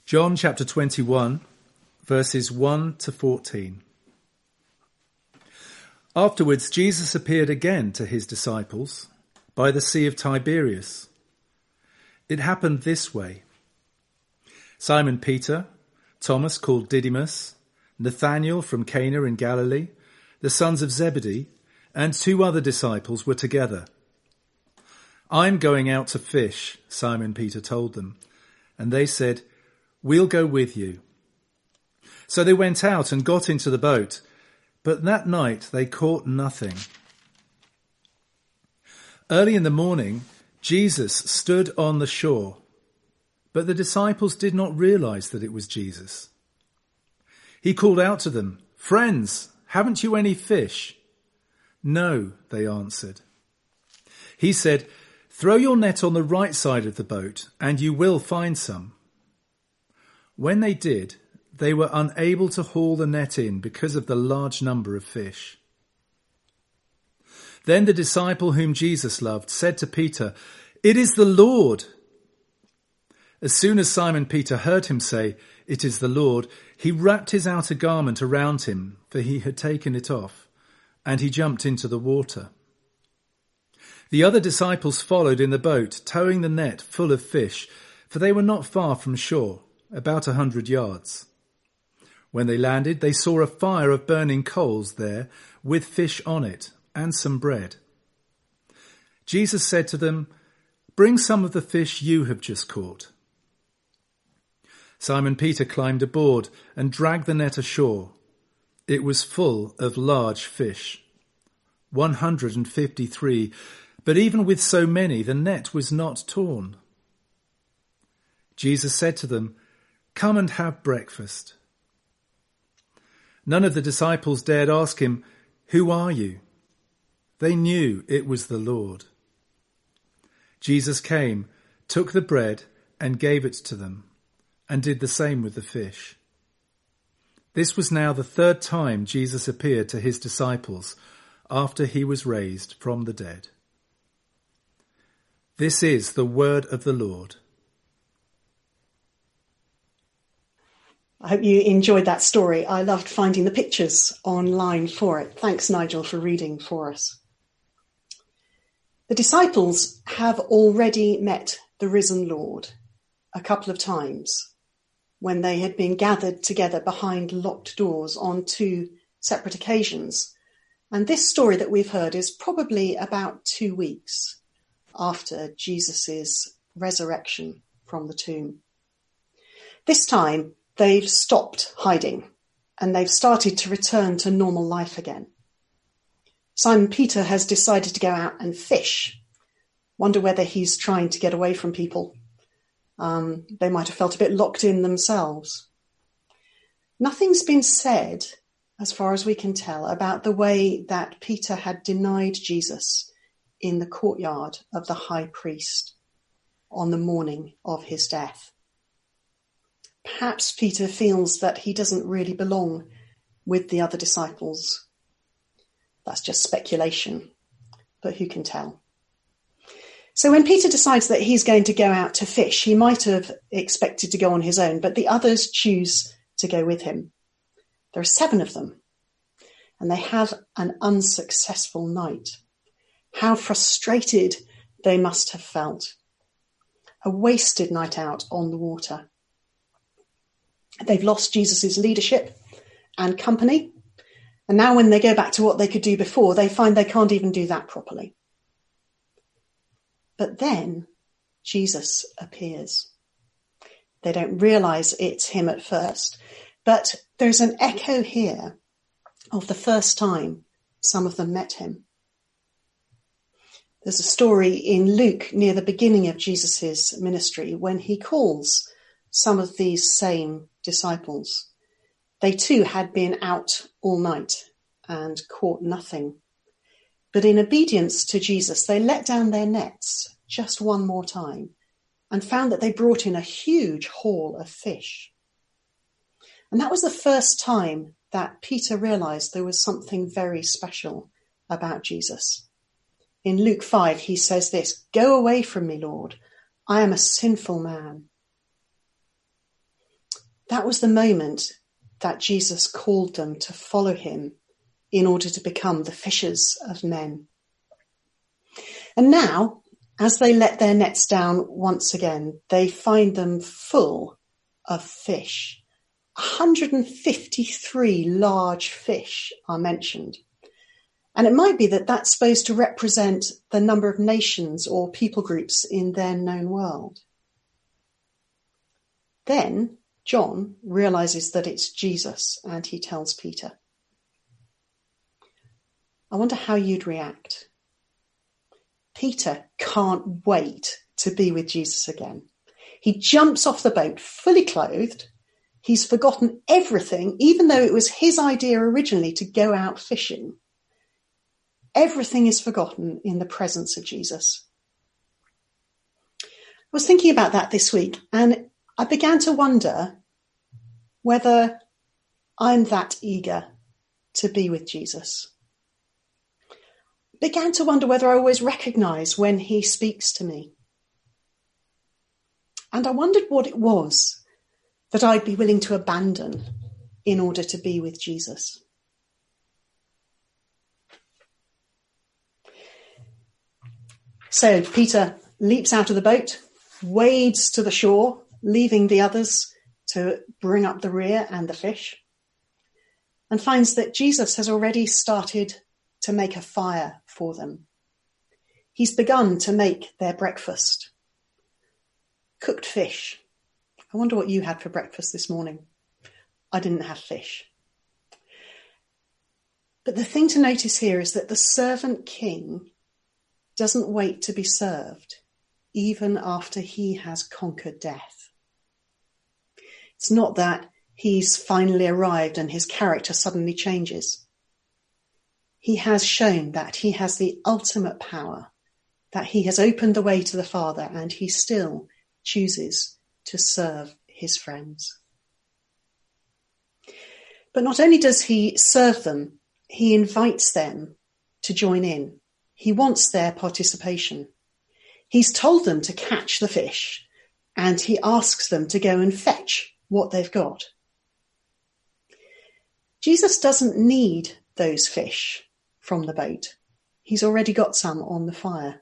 John chapter 21, verses 1 to 14. Afterwards, Jesus appeared again to his disciples by the Sea of Tiberias. It happened this way. Simon Peter, Thomas called Didymus, Nathanael from Cana in Galilee, the sons of Zebedee, and 2 other disciples were together. "I'm going out to fish," Simon Peter told them, and they said, "We'll go with you." So they went out and got into the boat, but that night they caught nothing. Early in the morning, Jesus stood on the shore, but the disciples did not realize that it was Jesus. He called out to them, "Friends, haven't you any fish?" "No," they answered. He said, "Throw your net on the right side of the boat, and you will find some." When they did, they were unable to haul the net in because of the large number of fish. Then the disciple whom Jesus loved said to Peter, "It is the Lord." As soon as Simon Peter heard him say, "It is the Lord," he wrapped his outer garment around him, for he had taken it off, and he jumped into the water. The other disciples followed in the boat, towing the net full of fish, for they were not far from shore, about 100 yards. When they landed, they saw a fire of burning coals there, with fish on it, and some bread. Jesus said to them, "Bring some of the fish you have just caught." Simon Peter climbed aboard and dragged the net ashore. It was full of large fish, 153, but even with so many, the net was not torn. Jesus said to them, "Come and have breakfast." None of the disciples dared ask him, "Who are you?" They knew it was the Lord. Jesus came, took the bread and gave it to them, and did the same with the fish. This was now the 3rd time Jesus appeared to his disciples after he was raised from the dead. This is the word of the Lord. I hope you enjoyed that story. I loved finding the pictures online for it. Thanks, Nigel, for reading for us. The disciples have already met the risen Lord a couple of times when they had been gathered together behind locked doors on 2 separate occasions. And this story that we've heard is probably about 2 weeks after Jesus' resurrection from the tomb. This time, they've stopped hiding and they've started to return to normal life again. Simon Peter has decided to go out and fish. Wonder whether he's trying to get away from people. They might have felt a bit locked in themselves. Nothing's been said, as far as we can tell, about the way that Peter had denied Jesus in the courtyard of the high priest on the morning of his death. Perhaps Peter feels that he doesn't really belong with the other disciples. That's just speculation, but who can tell? So when Peter decides that he's going to go out to fish, he might have expected to go on his own, but the others choose to go with him. There are 7 of them, and they have an unsuccessful night. How frustrated they must have felt. A wasted night out on the water. They've lost Jesus' leadership and company. And now when they go back to what they could do before, they find they can't even do that properly. But then Jesus appears. They don't realize it's him at first, but there's an echo here of the first time some of them met him. There's a story in Luke near the beginning of Jesus' ministry when he calls some of these same disciples. They too had been out all night and caught nothing. But in obedience to Jesus, they let down their nets just one more time and found that they brought in a huge haul of fish. And that was the first time that Peter realized there was something very special about Jesus. In Luke 5, he says this, "Go away from me, Lord. I am a sinful man." That was the moment that Jesus called them to follow him in order to become the fishers of men. And now, as they let their nets down once again, they find them full of fish. 153 large fish are mentioned. And it might be that that's supposed to represent the number of nations or people groups in their known world. Then John realizes that it's Jesus, and he tells Peter. I wonder how you'd react. Peter can't wait to be with Jesus again. He jumps off the boat fully clothed. He's forgotten everything, even though it was his idea originally to go out fishing. Everything is forgotten in the presence of Jesus. I was thinking about that this week, and I began to wonder whether I'm that eager to be with Jesus. I began to wonder whether I always recognize when he speaks to me. And I wondered what it was that I'd be willing to abandon in order to be with Jesus. So Peter leaps out of the boat, wades to the shore, leaving the others to bring up the rear and the fish, and finds that Jesus has already started to make a fire for them. He's begun to make their breakfast. Cooked fish. I wonder what you had for breakfast this morning. I didn't have fish. But the thing to notice here is that the servant king doesn't wait to be served, even after he has conquered death. It's not that he's finally arrived and his character suddenly changes. He has shown that he has the ultimate power, that he has opened the way to the Father, and he still chooses to serve his friends. But not only does he serve them, he invites them to join in. He wants their participation. He's told them to catch the fish, and he asks them to go and fetch what they've got. Jesus doesn't need those fish from the boat. He's already got some on the fire.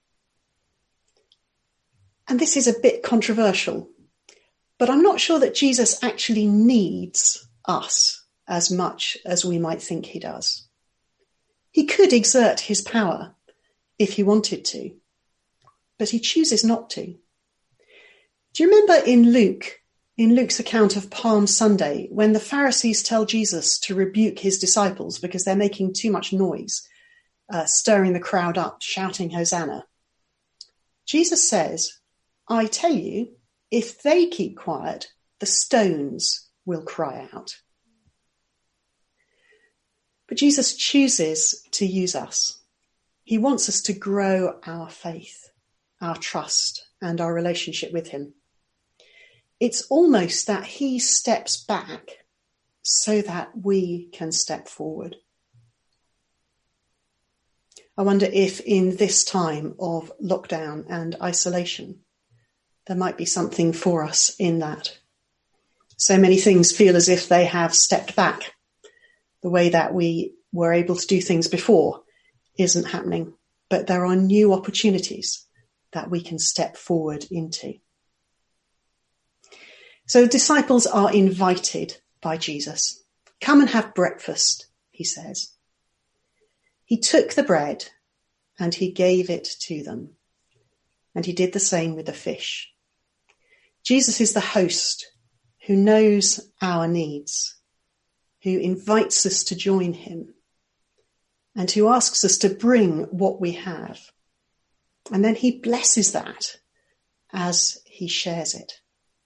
And this is a bit controversial, but I'm not sure that Jesus actually needs us as much as we might think he does. He could exert his power if he wanted to, but he chooses not to. Do you remember in Luke's account of Palm Sunday, when the Pharisees tell Jesus to rebuke his disciples because they're making too much noise, stirring the crowd up, shouting Hosanna? Jesus says, I tell you, if they keep quiet, the stones will cry out. But Jesus chooses to use us. He wants us to grow our faith, our trust, and our relationship with him. It's almost that he steps back so that we can step forward. I wonder if in this time of lockdown and isolation, there might be something for us in that. So many things feel as if they have stepped back. The way that we were able to do things before isn't happening, but there are new opportunities that we can step forward into. So the disciples are invited by Jesus. Come and have breakfast, he says. He took the bread and he gave it to them. And he did the same with the fish. Jesus is the host who knows our needs, who invites us to join him, and who asks us to bring what we have. And then he blesses that as he shares it.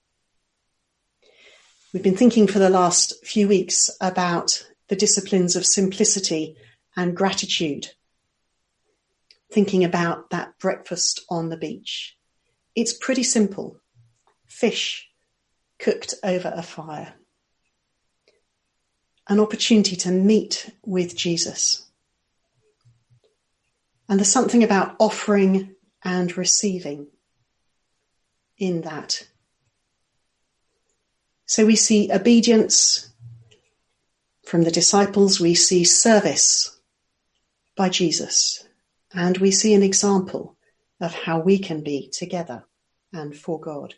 We've been thinking for the last few weeks about the disciplines of simplicity and gratitude, thinking about that breakfast on the beach. It's pretty simple. Fish cooked over a fire. An opportunity to meet with Jesus. And there's something about offering and receiving in that. So we see obedience from the disciples, we see service by Jesus, and we see an example of how we can be together and for God.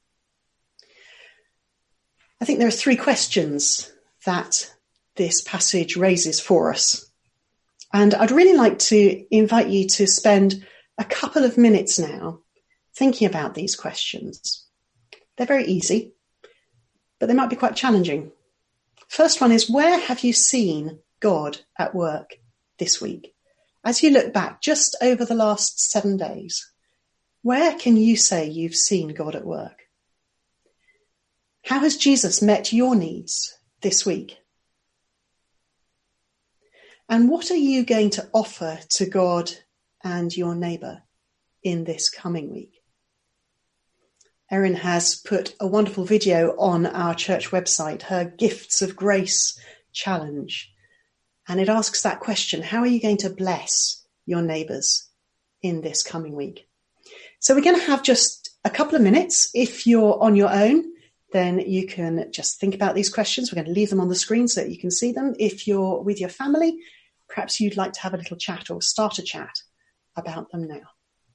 I think there are three questions that this passage raises for us. And I'd really like to invite you to spend a couple of minutes now thinking about these questions. They're very easy, but they might be quite challenging. First one is, where have you seen God at work this week? As you look back just over the last 7 days, where can you say you've seen God at work? How has Jesus met your needs this week? And what are you going to offer to God and your neighbour in this coming week? Erin has put a wonderful video on our church website, her Gifts of Grace challenge. And it asks that question, how are you going to bless your neighbours in this coming week? So we're going to have just a couple of minutes. If you're on your own, then you can just think about these questions. We're going to leave them on the screen so that you can see them. If you're with your family, perhaps you'd like to have a little chat or start a chat about them now.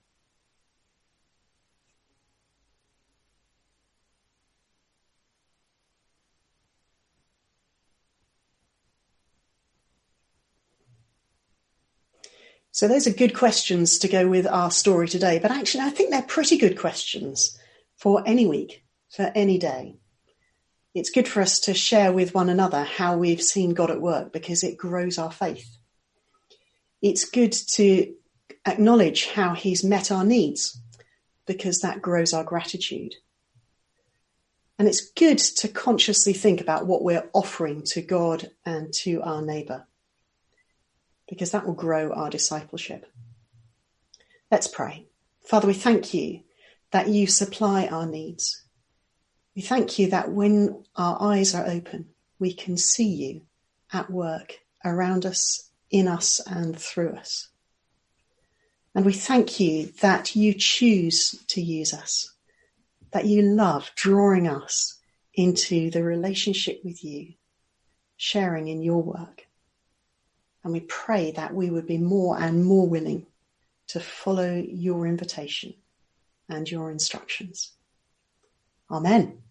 So those are good questions to go with our story today. But actually, I think they're pretty good questions for any week, for any day. It's good for us to share with one another how we've seen God at work because it grows our faith. It's good to acknowledge how he's met our needs because that grows our gratitude. And it's good to consciously think about what we're offering to God and to our neighbour, because that will grow our discipleship. Let's pray. Father, we thank you that you supply our needs. We thank you that when our eyes are open, we can see you at work around us, in us, and through us. And we thank you that you choose to use us, that you love drawing us into the relationship with you, sharing in your work. And we pray that we would be more and more willing to follow your invitation and your instructions. Amen.